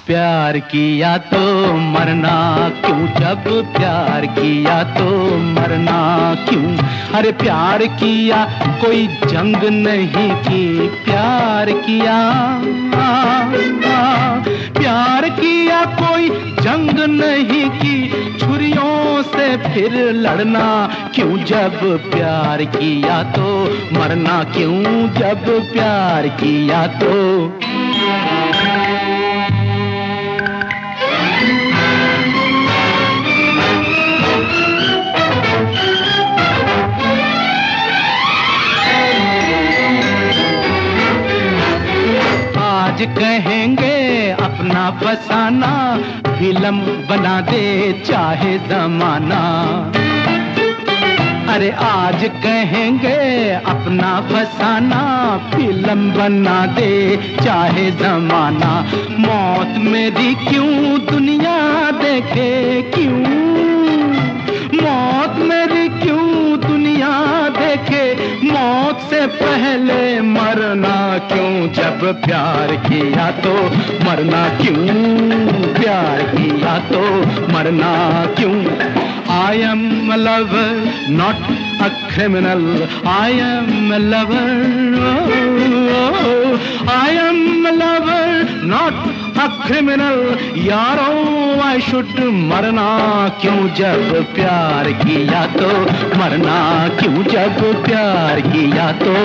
प्यार किया तो मरना क्यों, जब प्यार किया तो मरना क्यों। अरे प्यार किया कोई जंग नहीं की, प्यार किया प्यार किया कोई जंग नहीं की, छुरियों से फिर लड़ना क्यों, जब प्यार किया तो मरना क्यों, जब प्यार किया तो। आज कहेंगे अपना फसाना, फिल्म बना दे चाहे जमाना। अरे आज कहेंगे अपना फसाना, फिल्म बना दे चाहे जमाना। मौत मेरी क्यों दुनिया देखे क्यों, मौत मेरी क्यों दुनिया देखे, मौत से पहले मरना क्यों, जब प्यार किया तो मरना क्यों, प्यार किया तो मरना क्यों। I am a lover, not a criminal. I am a lover, oh, I am a lover, not a criminal. यारो I should मरना क्यों, जब प्यार किया तो मरना क्यों, जब प्यार किया तो।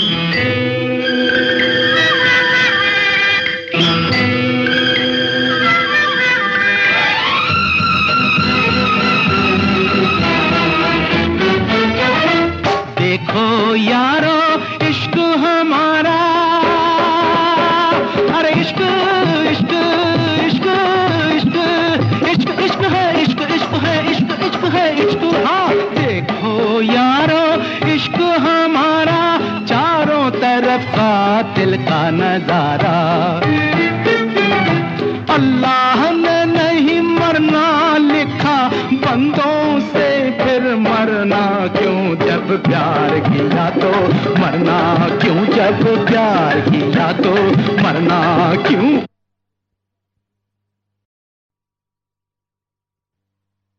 देखो यारो इश्क हमारा, अरे इश्क इश्क इश्क इश्क इश्क इश्क है, इश्क इश्क है, इश्क इश्क है, इश्क। हाँ देखो यारो इश्क हमारा, चारों तरफ का दिल का नजारा। अल्लाह ने नहीं मरना लिखा बंदों से, फिर मरना क्यों, जब प्यार किया तो मरना क्यों, जब प्यार किया तो मरना क्यों।